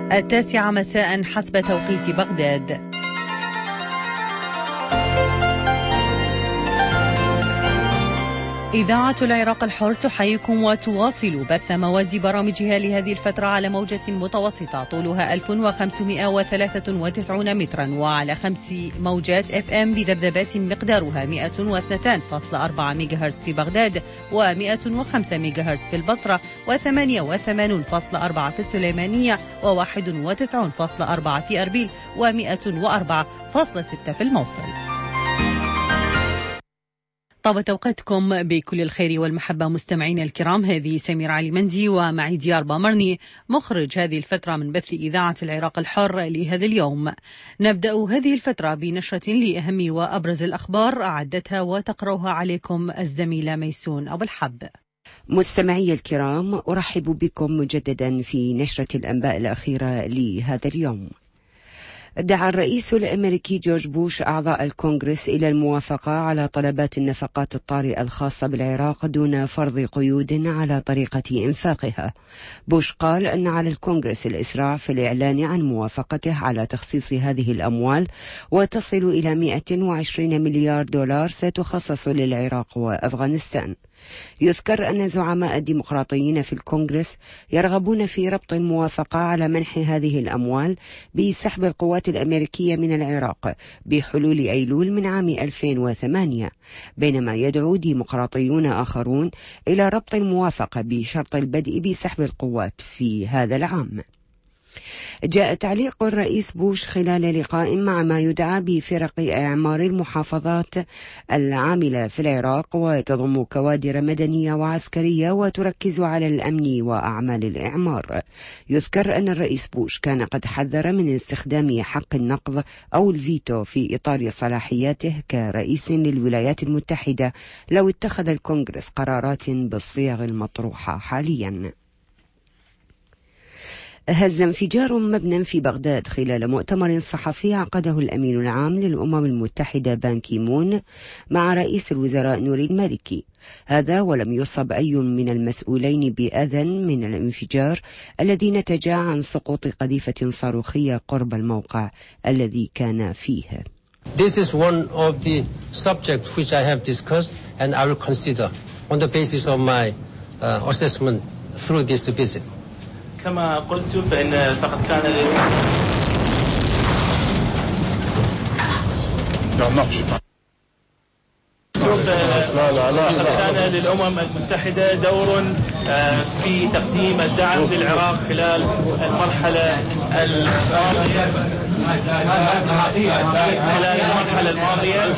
9 مساء حسب توقيت بغداد. إذاعة العراق الحر تحييكم وتواصل بث مواد برامجها لهذه الفترة على موجة متوسطة طولها 1593 مترا وعلى 5 موجات FM بذبذبات مقدارها 102.4 ميجاهرتز في بغداد و105 ميجاهرتز في البصرة و88.4 في السليمانية و91.4 في أربيل و104.6 في الموصل. طابت أوقاتكم بكل الخير والمحبة مستمعينا الكرام. هذه سمير علي مندي ومعي ديار بامرني مخرج هذه الفترة من بث إذاعة العراق الحر لهذا اليوم. نبدأ هذه الفترة بنشرة لأهم وأبرز الأخبار أعدتها وتقرأها عليكم الزميلة ميسون أبو الحب. مستمعي الكرام، أرحب بكم مجددا في نشرة الأنباء الأخيرة لهذا اليوم. دعا الرئيس الأمريكي جورج بوش أعضاء الكونغرس إلى الموافقة على طلبات النفقات الطارئة الخاصة بالعراق دون فرض قيود على طريقة إنفاقها. بوش قال أن على الكونغرس الإسراع في الإعلان عن موافقته على تخصيص هذه الأموال، وتصل إلى 120 مليار دولار ستخصص للعراق وأفغانستان. يذكر أن زعماء الديمقراطيين في الكونغرس يرغبون في ربط الموافقة على منح هذه الأموال بسحب القوات الأمريكية من العراق بحلول أيلول من عام 2008، بينما يدعو ديمقراطيون آخرون إلى ربط الموافقة بشرط البدء بسحب القوات في هذا العام. جاء تعليق الرئيس بوش خلال لقاء مع ما يدعى بفرق إعمار المحافظات العاملة في العراق، وتضم كوادر مدنية وعسكرية وتركز على الأمن وأعمال الإعمار. يذكر أن الرئيس بوش كان قد حذر من استخدام حق النقض أو الفيتو في إطار صلاحياته كرئيس للولايات المتحدة لو اتخذ الكونغرس قرارات بالصيغ المطروحة حاليا. هز انفجار مبنى في بغداد خلال مؤتمر صحفي عقده الأمين العام للأمم المتحدة بان كي مون مع رئيس الوزراء نوري المالكي. هذا ولم يصب أي من المسؤولين بأذى من الانفجار الذي نتج عن سقوط قذيفة صاروخية قرب الموقع الذي كان فيه. This is one of the subjects which I have discussed and I will consider on the basis of my assessment through this visit. كما قلت فإن فقد كان للأمم المتحدة دور في تقديم الدعم للعراق خلال المرحلة الماضية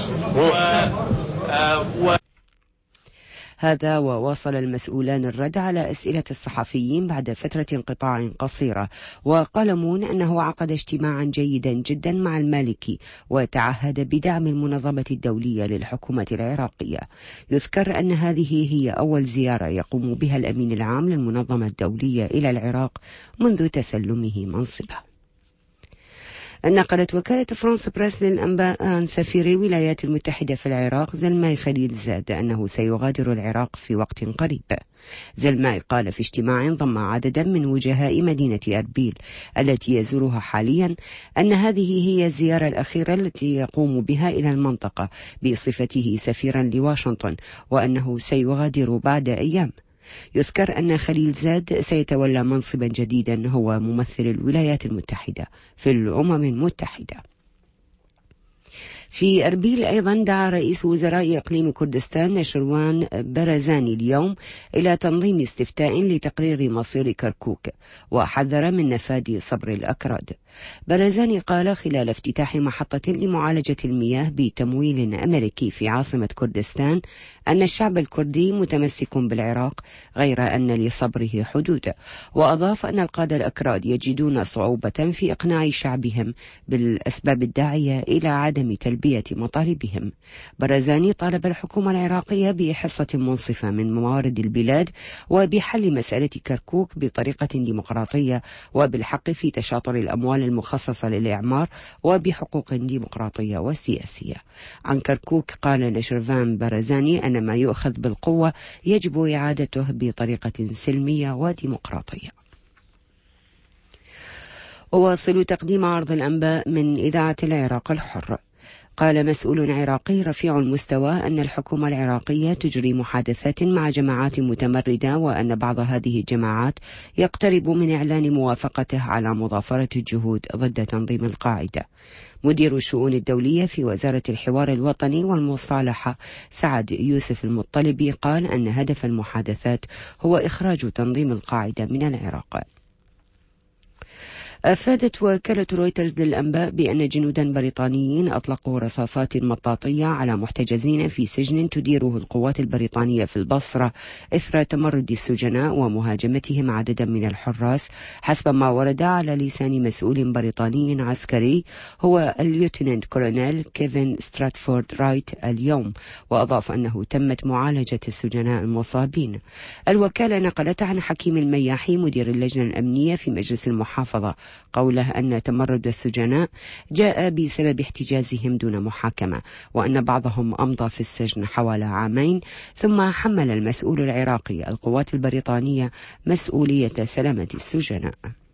هذا وواصل المسؤولان الرد على أسئلة الصحفيين بعد فترة انقطاع قصيرة. وقال مون أنه عقد اجتماعا جيدا جدا مع المالكي وتعهد بدعم المنظمة الدولية للحكومة العراقية. يذكر أن هذه هي أول زيارة يقوم بها الأمين العام للمنظمة الدولية إلى العراق منذ تسلمه منصبه. نقلت وكالة فرانس بريس للأنباء عن سفير الولايات المتحدة في العراق زلماي خليل زاد أنه سيغادر العراق في وقت قريب. زلماي قال في اجتماع ضم عددا من وجهاء مدينة أربيل التي يزورها حاليا أن هذه هي الزيارة الأخيرة التي يقوم بها إلى المنطقة بصفته سفيرا لواشنطن، وأنه سيغادر بعد أيام. يذكر أن خليل زاد سيتولى منصبا جديدا هو ممثل الولايات المتحدة في الأمم المتحدة. في أربيل أيضا دعا رئيس وزراء إقليم كردستان نشروان برزاني اليوم إلى تنظيم استفتاء لتقرير مصير كركوك، وحذر من نفاذ صبر الأكراد. برزاني قال خلال افتتاح محطة لمعالجة المياه بتمويل أمريكي في عاصمة كردستان أن الشعب الكردي متمسك بالعراق غير أن لصبره حدود، وأضاف أن القادة الأكراد يجدون صعوبة في إقناع شعبهم بالأسباب الداعية إلى عدم تلبية مطالبهم. برزاني طالب الحكومة العراقية بحصة منصفة من موارد البلاد وبحل مسألة كركوك بطريقة ديمقراطية وبالحق في تشاطر الأموال المخصصة للإعمار وبحقوق ديمقراطية وسياسية. عن كركوك قال نشرفان برزاني أن ما يؤخذ بالقوة يجب إعادته بطريقة سلمية وديمقراطية. أواصل تقديم عرض الأنباء من إذاعة العراق الحر. قال مسؤول عراقي رفيع المستوى أن الحكومة العراقية تجري محادثات مع جماعات متمردة، وأن بعض هذه الجماعات يقترب من إعلان موافقته على مضافرة الجهود ضد تنظيم القاعدة. مدير الشؤون الدولية في وزارة الحوار الوطني والمصالحة سعد يوسف المطلبي قال أن هدف المحادثات هو إخراج تنظيم القاعدة من العراق. أفادت وكالة رويترز للأنباء بأن جنودا بريطانيين أطلقوا رصاصات مطاطية على محتجزين في سجن تديره القوات البريطانية في البصرة إثر تمرد السجناء ومهاجمتهم عددا من الحراس، حسب ما ورد على لسان مسؤول بريطاني عسكري هو الليوتننت كولونيل كيفن ستراتفورد رايت اليوم، وأضاف أنه تمت معالجة السجناء المصابين. الوكالة نقلت عن حكيم المياحي مدير اللجنة الأمنية في مجلس المحافظة قوله أن تمرد السجناء جاء بسبب احتجازهم دون محاكمة، وأن بعضهم أمضى في السجن حوالي عامين، ثم حمل المسؤول العراقي القوات البريطانية مسؤولية سلامة السجناء.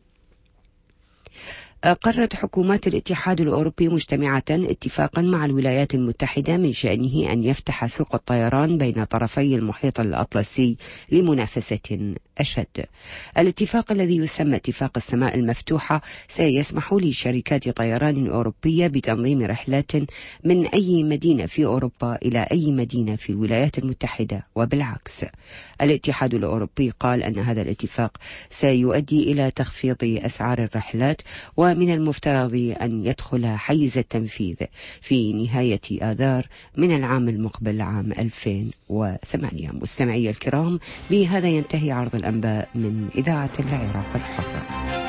أقرت حكومات الاتحاد الأوروبي مجتمعة اتفاقا مع الولايات المتحدة من شأنه أن يفتح سوق الطيران بين طرفي المحيط الأطلسي لمنافسة أشد. الاتفاق الذي يسمى اتفاق السماء المفتوحة سيسمح لشركات طيران أوروبية بتنظيم رحلات من أي مدينة في أوروبا إلى أي مدينة في الولايات المتحدة وبالعكس. الاتحاد الأوروبي قال أن هذا الاتفاق سيؤدي إلى تخفيض أسعار الرحلات، ومن المفترض أن يدخل حيز التنفيذ في نهاية آذار من العام المقبل عام 2008. مستمعي الكرام، بهذا ينتهي عرض الأنباء من إذاعة العراق الحرة.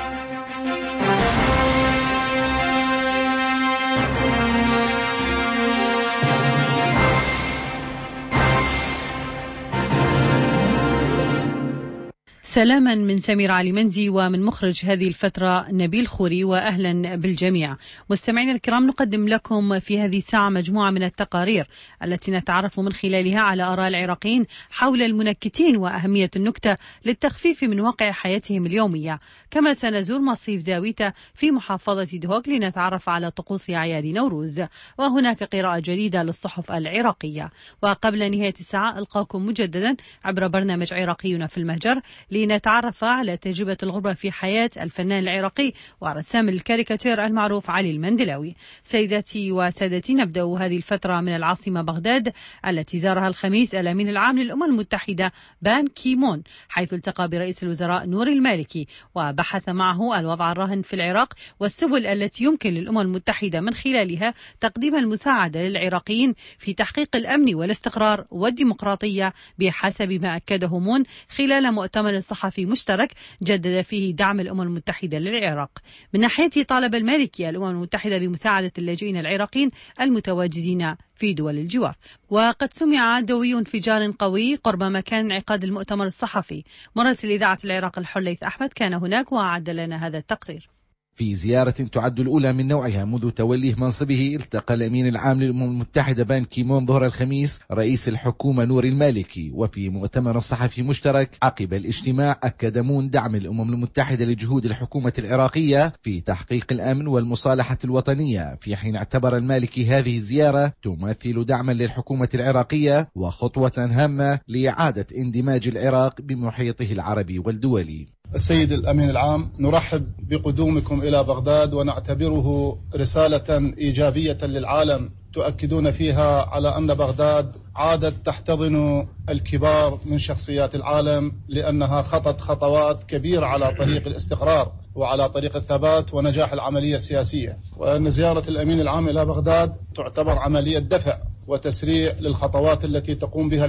سلاما من سمير علي مندي ومن مخرج هذه الفترة نبيل خوري، وأهلا بالجميع. مستمعينا الكرام، نقدم لكم في هذه الساعة مجموعة من التقارير التي نتعرف من خلالها على آراء العراقيين حول المنكتين وأهمية النكتة للتخفيف من واقع حياتهم اليومية. كما سنزور مصيف زاويتا في محافظة دهوك لنتعرف على طقوس أعياد نوروز، وهناك قراءة جديدة للصحف العراقية. وقبل نهاية الساعة ألقاكم مجددا عبر برنامج عراقيون في المهجر لنتعرف على تجربة الغربة في حياة الفنان العراقي ورسام الكاريكاتير المعروف علي المندلاوي. سيداتي وسادتي، نبدأ هذه الفترة من العاصمة بغداد التي زارها الخميس الأمين العام للأمم المتحدة بان كيمون، حيث التقى برئيس الوزراء نور المالكي وبحث معه الوضع الراهن في العراق والسبل التي يمكن للأمم المتحدة من خلالها تقديم المساعدة للعراقيين في تحقيق الأمن والاستقرار والديمقراطية بحسب ما أكده مون خلال مؤتمر صحفي مشترك جدد فيه دعم الأمم المتحدة للعراق. من ناحيته طالب المالكي الأمم المتحدة بمساعدة اللاجئين العراقيين المتواجدين في دول الجوار. وقد سمع دوي انفجار قوي قرب مكان انعقاد المؤتمر الصحفي. مراسل إذاعة العراق الحر ليث أحمد كان هناك وأعد لنا هذا التقرير. في زيارة تعد الأولى من نوعها منذ توليه منصبه، التقى الأمين العام للأمم المتحدة بان كيمون ظهر الخميس رئيس الحكومة نور المالكي. وفي مؤتمر صحفي مشترك عقب الاجتماع أكد مون دعم الأمم المتحدة لجهود الحكومة العراقية في تحقيق الأمن والمصالحة الوطنية، في حين اعتبر المالكي هذه الزيارة تمثل دعما للحكومة العراقية وخطوة هامة لإعادة اندماج العراق بمحيطه العربي والدولي. السيد الأمين العام، نرحب بقدومكم إلى بغداد ونعتبره رسالة إيجابية للعالم تؤكدون فيها على أن بغداد عادت تحتضن الكبار من شخصيات العالم، لأنها خطت خطوات كبيرة على طريق الاستقرار وعلى طريق الثبات ونجاح العملية السياسية، وأن زيارة الأمين العام إلى بغداد تعتبر عملية دفع وتسريع للخطوات التي تقوم بها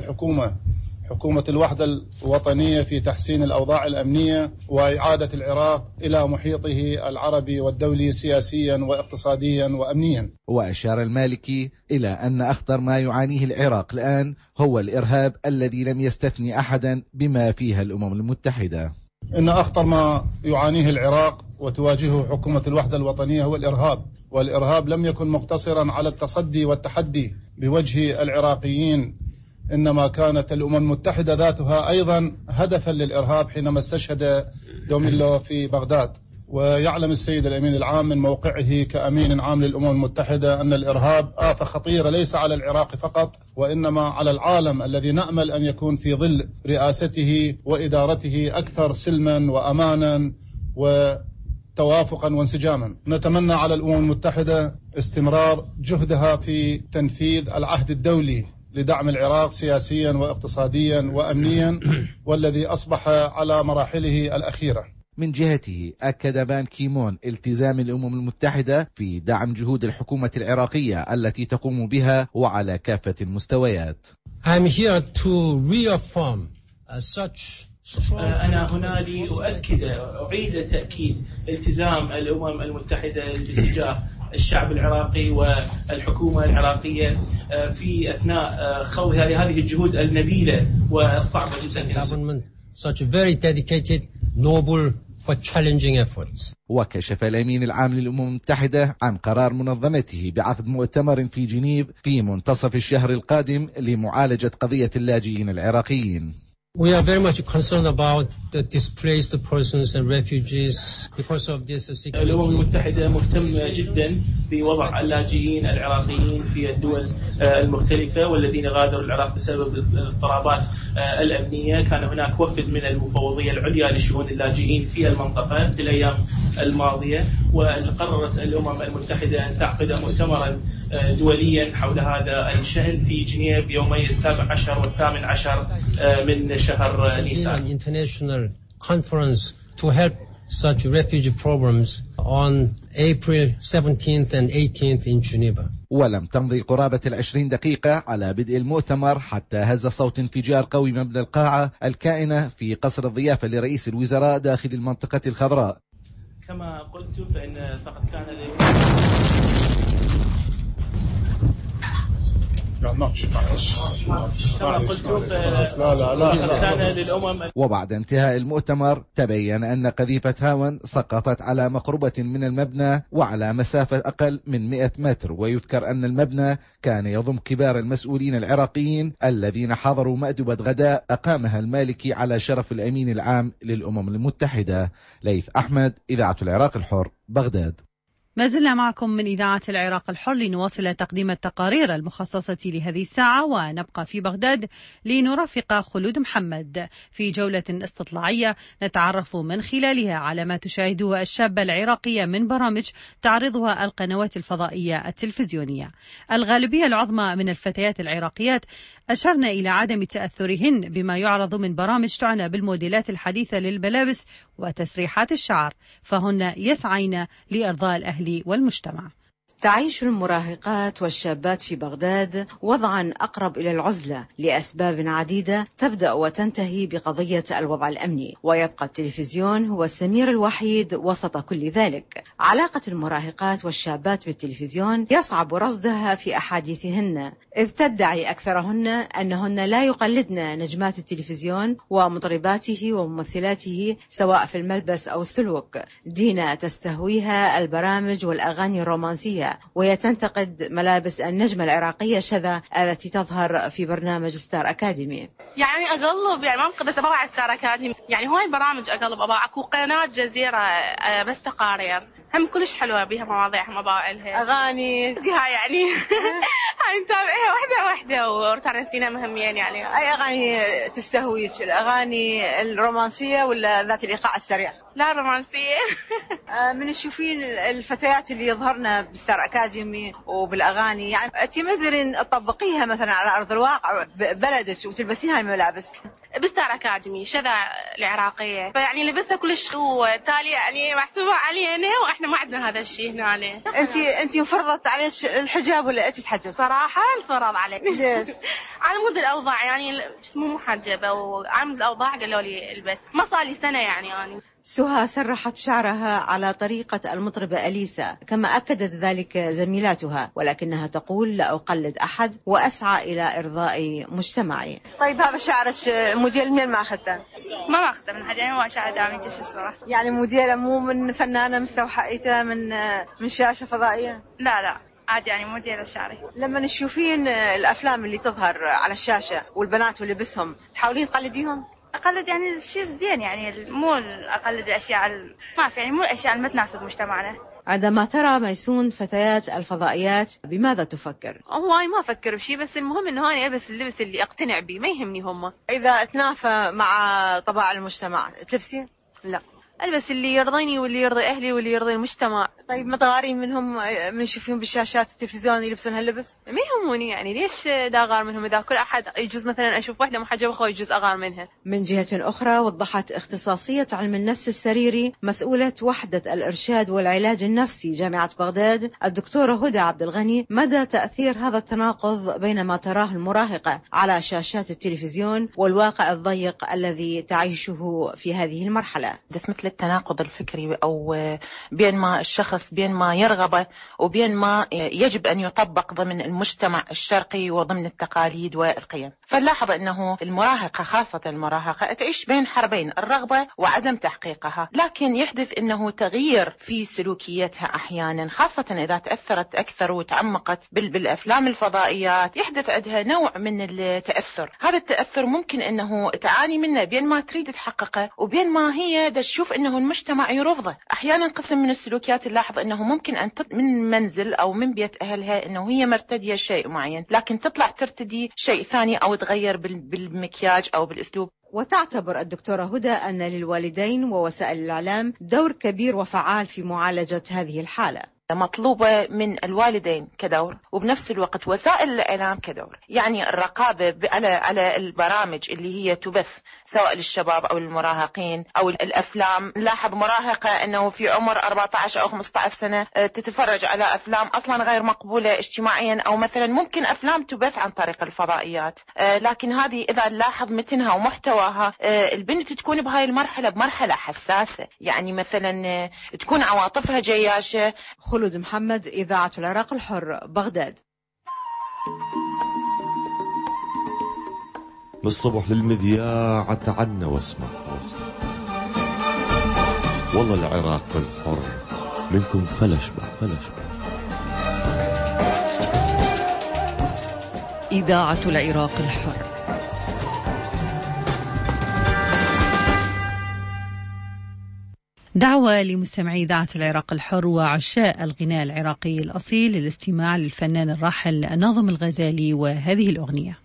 حكومة الوحدة الوطنية في تحسين الأوضاع الأمنية وإعادة العراق إلى محيطه العربي والدولي سياسيا واقتصاديا وأمنيا. وأشار المالكي إلى أن أخطر ما يعانيه العراق الآن هو الإرهاب الذي لم يستثني أحدا بما فيها الأمم المتحدة. إن أخطر ما يعانيه العراق وتواجهه حكومة الوحدة الوطنية هو الإرهاب، والإرهاب لم يكن مقتصرا على التصدي والتحدي بوجه العراقيين، إنما كانت الأمم المتحدة ذاتها أيضا هدفا للإرهاب حينما استشهد دوميلو في بغداد. ويعلم السيد الأمين العام من موقعه كأمين عام للأمم المتحدة أن الإرهاب آفة خطيرة ليس على العراق فقط، وإنما على العالم الذي نأمل أن يكون في ظل رئاسته وإدارته أكثر سلما وأمانا وتوافقا وانسجاما. نتمنى على الأمم المتحدة استمرار جهدها في تنفيذ العهد الدولي لدعم العراق سياسيا واقتصاديا وأمنيا، والذي أصبح على مراحله الأخيرة. من جهته أكد بان كيمون التزام الأمم المتحدة في دعم جهود الحكومة العراقية التي تقوم بها وعلى كافة المستويات. I'm here to reaffirm such أنا هنا لأؤكد أعيد تأكيد التزام الأمم المتحدة تجاه الشعب العراقي والحكومة العراقية في أثناء خوضها لهذه الجهود النبيلة والصعبة جدا. Such very dedicated, noble but challenging efforts. وكشف الأمين العام للأمم المتحدة عن قرار منظمته بعقد مؤتمر في جنيف في منتصف الشهر القادم لمعالجة قضية اللاجئين العراقيين. We are very much concerned about the displaced persons and refugees because of this security. الأمم المتحدة مهتمة جدا بوضع اللاجئين العراقيين في الدول المختلفة والذين غادروا العراق بسبب الاضطرابات الأمنية. كان هناك وفد من المفوضية العليا لشؤون اللاجئين في المنطقة في الأيام الماضية، وقررت الأمم المتحدة أن تعقد مؤتمرا دوليا حول هذا الشأن في جنيف يومي 17 و18 من شهر نيسان. International conference to help such refugee problems on April 17th and 18th in Geneva. ولم تمضي قرابة 20 دقيقة على بدء المؤتمر حتى هز صوت انفجار قوي مبنى القاعة الكائنة في قصر الضيافة لرئيس الوزراء داخل المنطقة الخضراء. كما قلت فإن فقد كان وبعد انتهاء المؤتمر تبين أن قذيفة هاون سقطت على مقربة من المبنى وعلى مسافة أقل من 100 متر، ويذكر أن المبنى كان يضم كبار المسؤولين العراقيين الذين حضروا مأدبة غداء أقامها المالكي على شرف الأمين العام للأمم المتحدة. ليث أحمد، إذاعة العراق الحر، بغداد. ما زلنا معكم من إذاعة العراق الحر لنواصل تقديم التقارير المخصصة لهذه الساعة، ونبقى في بغداد لنرافق خلود محمد في جولة استطلاعية نتعرف من خلالها على ما تشاهده الشابة العراقية من برامج تعرضها القنوات الفضائية التلفزيونية. الغالبية العظمى من الفتيات العراقيات أشرنا إلى عدم تأثرهن بما يعرض من برامج تعنى بالموديلات الحديثة للملابس وتسريحات الشعر، فهن يسعين لإرضاء الأهل والمجتمع. تعيش المراهقات والشابات في بغداد وضعا أقرب إلى العزلة لأسباب عديدة تبدأ وتنتهي بقضية الوضع الأمني، ويبقى التلفزيون هو السمير الوحيد وسط كل ذلك. علاقة المراهقات والشابات بالتلفزيون يصعب رصدها في أحاديثهن، إذ تدعي أكثرهن أنهن لا يقلدن نجمات التلفزيون ومطرباته وممثلاته سواء في الملبس أو السلوك. دينا تستهويها البرامج والأغاني الرومانسية، وهي تنتقد ملابس النجمة العراقية شذا التي تظهر في برنامج ستار أكاديمي. يعني أقلب، يعني ما بس أبغى على ستار أكاديمي، يعني هواي برامج أقلب، أبغى أكو قناة جزيرة بس تقارير هم كلش حلوة بيها مواضيعها مبائلها أغاني جهة يعني هاي نتابعها واحدة وروتانا نسينا مهمين. يعني أي أغاني تستهويك، الأغاني الرومانسية ولا ذات الإيقاع السريع؟ لا رومانسية. من تشوفين الفتيات اللي يظهرن بستار أكاديمي وبالأغاني، يعني أنت ما تقدرين تطبقيها مثلا على أرض الواقع ببلدك وتلبسين هاي الملابس؟ بستار أكاديمي شذا العراقية، فيعني لبسها كلش وتالي يعني محسوبة علينا، وإحنا ما عندنا هذا الشيء هنا. أنت انفرضت عليك الحجاب ولا أنت تحجب؟ صراحة انفرض علي. ليش؟ على مود الأوضاع، يعني مو محجبة وعلى مود الأوضاع قالوا لي البس، ما صار لي سنة يعني. سهى سرحت شعرها على طريقة المطربة أليسا كما أكدت ذلك زميلاتها، ولكنها تقول لا أقلد أحد وأسعى إلى إرضاء مجتمعي. طيب هذا شعرك موديل من ما أخذته؟ ما أخذته من حد، يعني هو شعر دامي جيش الصراحة. يعني موديل مو من فنانة مستوحيته من شاشة فضائية؟ لا عادي، يعني موديل الشعري. لما تشوفين الأفلام اللي تظهر على الشاشة والبنات ولبسهم تحاولين تقلديهم؟ اقلد يعني الشيء الزين، يعني مو اقلد الاشياء ما في، يعني مو الاشياء اللي ما تناسب مجتمعنا. عندما ترى ميسون فتيات الفضائيات بماذا تفكر؟ هواي ما أفكر بشي، بس المهم إنه أنا ألبس اللبس اللي أقتنع به، ما يهمني هم. إذا تنافى مع طباع المجتمع تلبسين؟ لا، ألبس اللي يرضيني واللي يرضي أهلي واللي يرضي المجتمع. طيب ما تغارين منهم من يشوفون بالشاشات التلفزيون يلبسون هاللبس؟ ما يهموني، يعني ليش دا أغار منهم؟ إذا كل أحد يجوز مثلا أشوف واحدة محجبة خوي يجوز أغار منها. من جهة أخرى وضحت اختصاصية علم النفس السريري مسؤولة وحدة الإرشاد والعلاج النفسي جامعة بغداد الدكتورة هدى عبد الغني مدى تأثير هذا التناقض بين ما تراه المراهقة على شاشات التلفزيون والواقع الضيق الذي تعيشه في هذه المرحلة. مثل التناقض الفكري أو بين ما الشخص بين ما يرغبه وبين ما يجب أن يطبق ضمن المجتمع الشرقي وضمن التقاليد والقيم. فنلاحظ أنه المراهقة خاصة المراهقة تعيش بين حربين، الرغبة وعدم تحقيقها، لكن يحدث أنه تغيير في سلوكيتها أحيانا، خاصة إذا تأثرت أكثر وتعمقت بالأفلام الفضائيات، يحدث عندها نوع من التأثر. هذا التأثر ممكن أنه تعاني منه بين ما تريد تحققه وبين ما هي تشوف أنه المجتمع يرفضه. أحيانا قسم من السلوكيات نلاحظ أنه ممكن أن من منزل أو من بيت أهلها أنه هي مرتدية شيء معين، لكن تطلع ترتدي شيء ثاني أو تغير بالمكياج أو بالأسلوب. وتعتبر الدكتورة هدى أن للوالدين ووسائل الإعلام دور كبير وفعال في معالجة هذه الحالة. مطلوبة من الوالدين كدور، وبنفس الوقت وسائل الإعلام كدور، يعني الرقابة على البرامج اللي هي تبث سواء للشباب أو المراهقين أو الأفلام. نلاحظ مراهقة أنه في عمر 14 أو 15 سنة تتفرج على أفلام أصلا غير مقبولة اجتماعيا، أو مثلا ممكن أفلام تبث عن طريق الفضائيات، لكن هذه إذا نلاحظ متنها ومحتواها البنت تكون بهاي المرحلة بمرحلة حساسة، يعني مثلا تكون عواطفها جياشة. خلود محمد، إذاعة العراق الحر، بغداد. من الصبح للمذياع تعنا واسمع والله العراق الحر منكم فلشبع. إذاعة العراق الحر. دعوة لمستمعي إذاعة العراق الحر وعشاء الغناء العراقي الأصيل للاستماع للفنان الراحل ناظم الغزالي وهذه الأغنية.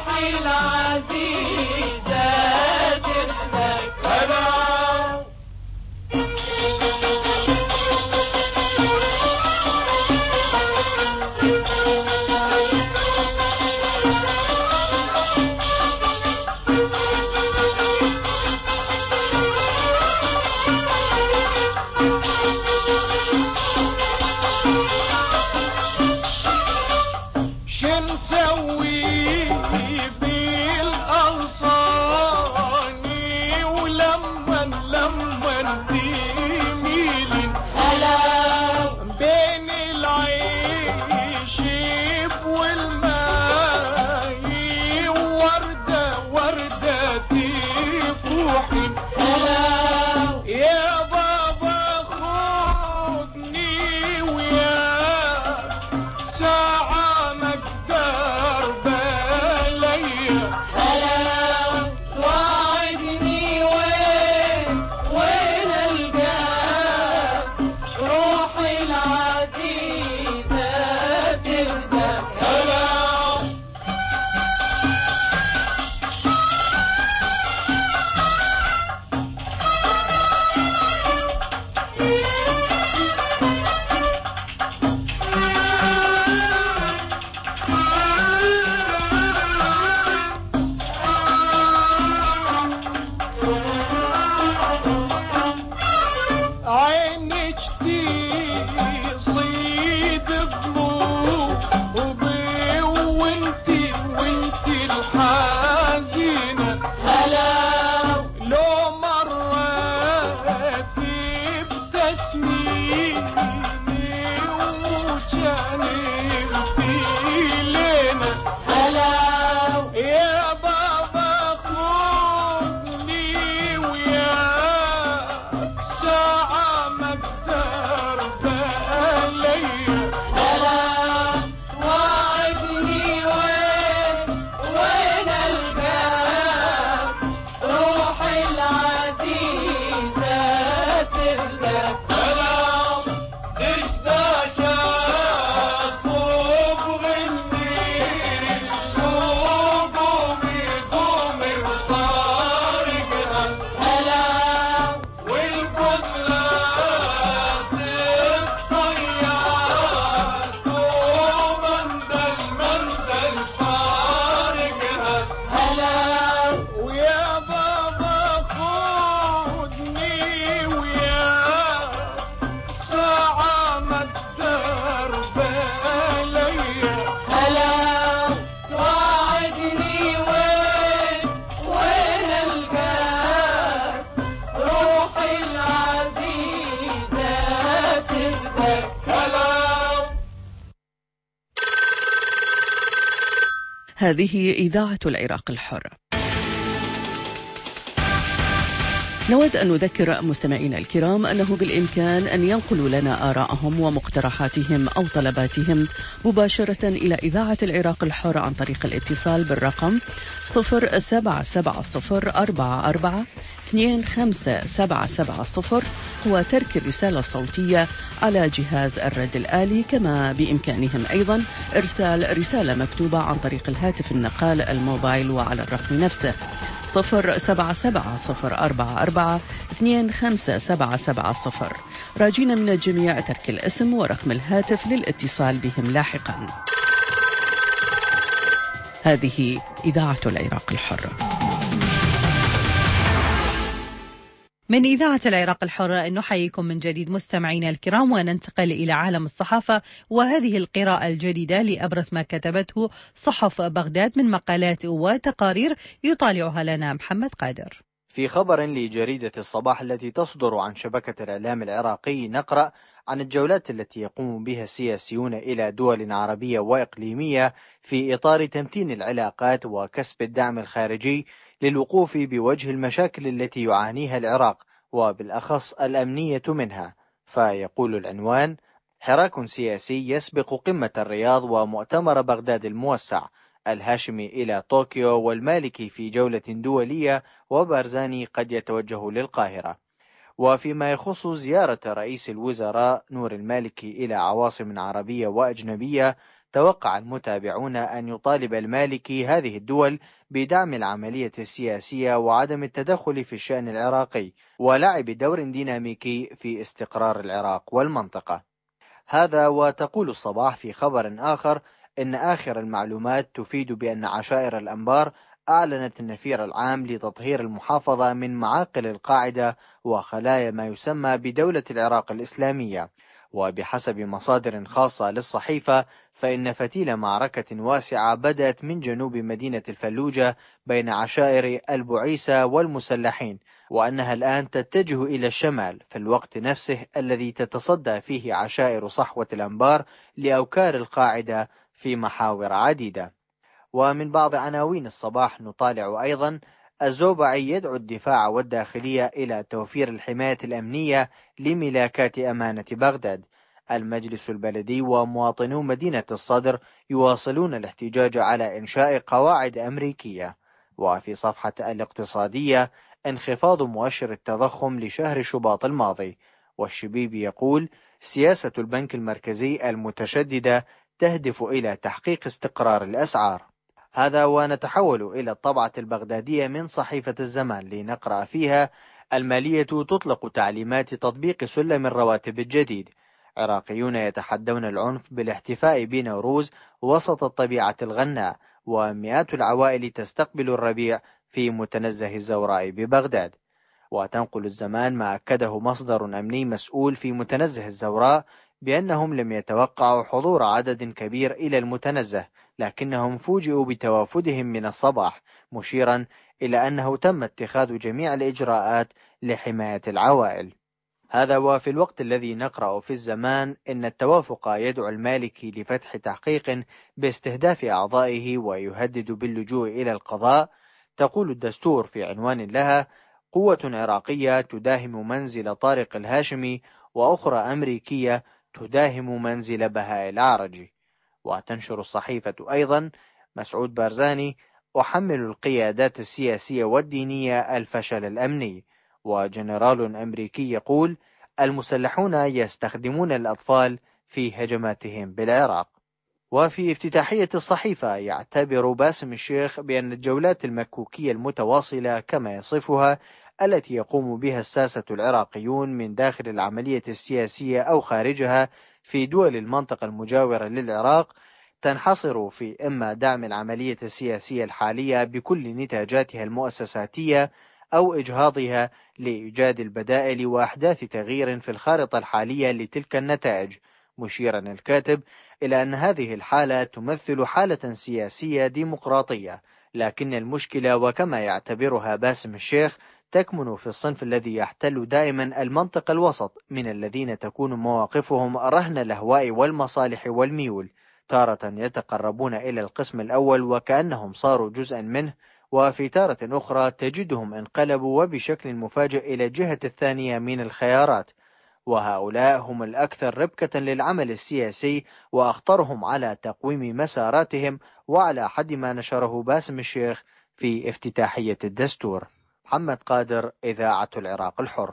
روحي العزيزة تتذكر. شنسوي بالأغصان ولما تميلين هلا بين العيش والماء وردة تفوحين هلا يا بابا خدني وياك ساعة هذه إذاعة العراق الحر. نود أن نذكر مستمعينا الكرام أنه بالإمكان أن ينقلوا لنا آراءهم ومقترحاتهم أو طلباتهم مباشرة إلى إذاعة العراق الحر عن طريق الاتصال بالرقم 07744257770 وترك الرسالة الصوتية على جهاز الرد الآلي، كما بإمكانهم أيضا إرسال رسالة مكتوبة عن طريق الهاتف النقال الموبايل وعلى الرقم نفسه 07744257770. راجين من الجميع ترك الاسم ورقم الهاتف للاتصال بهم لاحقا. هذه إذاعة العراق الحر. من إذاعة العراق الحر نحييكم من جديد مستمعينا الكرام، وننتقل إلى عالم الصحافة، وهذه القراءة الجديدة لأبرز ما كتبته صحف بغداد من مقالات وتقارير يطالعها لنا محمد قادر. في خبر لجريدة الصباح التي تصدر عن شبكة الإعلام العراقي نقرأ عن الجولات التي يقوم بها السياسيون إلى دول عربية وإقليمية في إطار تمتين العلاقات وكسب الدعم الخارجي للوقوف بوجه المشاكل التي يعانيها العراق وبالأخص الأمنية منها. فيقول العنوان: حراك سياسي يسبق قمة الرياض ومؤتمر بغداد الموسع، الهاشمي إلى طوكيو والمالكي في جولة دولية وبارزاني قد يتوجه للقاهرة. وفيما يخص زيارة رئيس الوزراء نور المالكي إلى عواصم عربية وأجنبية، توقع المتابعون أن يطالب المالكي هذه الدول بدعم العملية السياسية وعدم التدخل في الشأن العراقي ولعب دور ديناميكي في استقرار العراق والمنطقة. هذا وتقول الصباح في خبر آخر إن آخر المعلومات تفيد بأن عشائر الأنبار أعلنت النفير العام لتطهير المحافظة من معاقل القاعدة وخلايا ما يسمى بدولة العراق الإسلامية. وبحسب مصادر خاصة للصحيفة فإن فتيل معركة واسعة بدأت من جنوب مدينة الفلوجة بين عشائر البعيسة والمسلحين، وأنها الآن تتجه إلى الشمال في الوقت نفسه الذي تتصدى فيه عشائر صحوة الأنبار لأوكار القاعدة في محاور عديدة. ومن بعض عناوين الصباح نطالع أيضا: الزوبعي يدعو الدفاع والداخلية إلى توفير الحماية الأمنية لملاكات أمانة بغداد. المجلس البلدي ومواطنو مدينة الصدر يواصلون الاحتجاج على إنشاء قواعد أمريكية. وفي صفحة الاقتصادية: انخفاض مؤشر التضخم لشهر شباط الماضي. والشبيبي يقول: سياسة البنك المركزي المتشددة تهدف إلى تحقيق استقرار الأسعار. هذا ونتحول إلى الطبعة البغدادية من صحيفة الزمان لنقرأ فيها: المالية تطلق تعليمات تطبيق سلم الرواتب الجديد. عراقيون يتحدون العنف بالاحتفاء بنوروز وسط الطبيعة الغناء. ومئات العوائل تستقبل الربيع في متنزه الزوراء ببغداد. وتنقل الزمان ما أكده مصدر أمني مسؤول في متنزه الزوراء بأنهم لم يتوقعوا حضور عدد كبير إلى المتنزه، لكنهم فوجئوا بتوافدهم من الصباح، مشيرا إلى أنه تم اتخاذ جميع الإجراءات لحماية العوائل. هذا وفي الوقت الذي نقرأ في الزمان إن التوافق يدعو المالكي لفتح تحقيق باستهداف أعضائه ويهدد باللجوء إلى القضاء. تقول الدستور في عنوان لها: قوة عراقية تداهم منزل طارق الهاشمي وأخرى أمريكية تداهم منزل بهاء العرجي. وتنشر الصحيفة أيضا: مسعود بارزاني: أحمل القيادات السياسية والدينية الفشل الأمني. وجنرال أمريكي يقول: المسلحون يستخدمون الأطفال في هجماتهم بالعراق. وفي افتتاحية الصحيفة يعتبر باسم الشيخ بأن الجولات المكوكية المتواصلة كما يصفها التي يقوم بها الساسة العراقيون من داخل العملية السياسية أو خارجها في دول المنطقة المجاورة للعراق تنحصر في إما دعم العملية السياسية الحالية بكل نتاجاتها المؤسساتية أو إجهاضها لإيجاد البدائل وأحداث تغيير في الخارطة الحالية لتلك النتائج، مشيرا الكاتب إلى أن هذه الحالة تمثل حالة سياسية ديمقراطية، لكن المشكلة وكما يعتبرها باسم الشيخ تكمن في الصنف الذي يحتل دائما المنطق الوسط من الذين تكون مواقفهم رهن الأهواء والمصالح والميول، تارة يتقربون إلى القسم الأول وكأنهم صاروا جزءا منه، وفي تارة أخرى تجدهم انقلبوا وبشكل مفاجئ إلى الجهة الثانية من الخيارات. وهؤلاء هم الأكثر ربكة للعمل السياسي وأخطرهم على تقويم مساراتهم، وعلى حد ما نشره باسم الشيخ في افتتاحية الدستور. محمد قادر، إذاعة العراق الحر.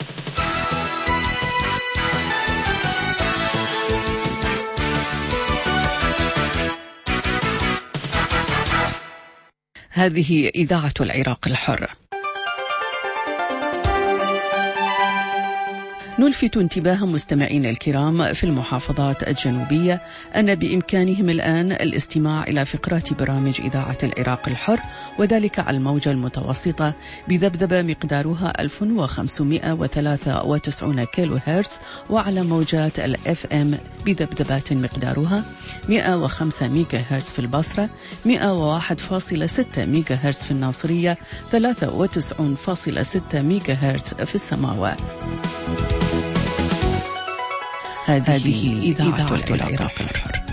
هذه إذاعة العراق الحر. نلفت انتباه مستمعينا الكرام في المحافظات الجنوبية أن بإمكانهم الآن الاستماع إلى فقرات برامج إذاعة العراق الحر، وذلك على الموجة المتوسطة بذبذبة مقدارها 1593 كيلو هرتز، وعلى موجات الFM بذبذبات مقدارها 105 ميجا هرتز في البصرة، 101.6 ميجا هرتز في الناصرية، 93.6 ميجا هرتز في السماوة. هذه إذاعة العراق الحر.